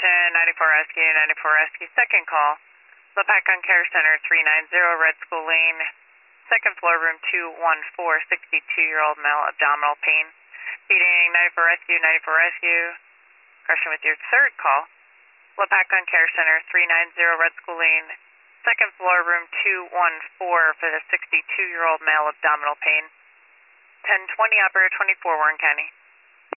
Attention, 94 Rescue, 94 Rescue, second call. Lepacon Care Center, 390 Red School Lane, second floor, room 214, 62-year-old male, abdominal pain. Feeding 94 Rescue, 94 Rescue. Question with your third call. Lepacon Care Center, 390 Red School Lane, second floor, room 214 for the 62-year-old male, abdominal pain. 1020, operator 24, Warren County.